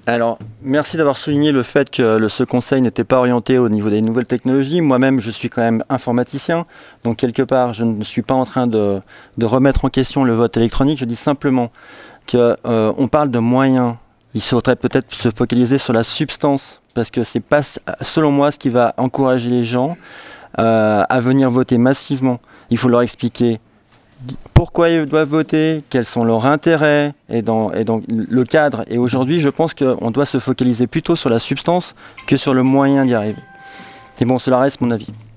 Alors, merci d'avoir souligné le fait que ce conseil n'était pas orienté au niveau des nouvelles technologies. Moi-même, je suis quand même informaticien, donc quelque part, je ne suis pas en train de remettre en question le vote électronique. Je dis simplement que on parle de moyens. Il faudrait peut-être se focaliser sur la substance, parce que c'est pas, selon moi, ce qui va encourager les gens à venir voter massivement. Il faut leur expliquer pourquoi ils doivent voter, quels sont leurs intérêts et dans le cadre. Et aujourd'hui, je pense qu'on doit se focaliser plutôt sur la substance que sur le moyen d'y arriver. Et bon, cela reste mon avis.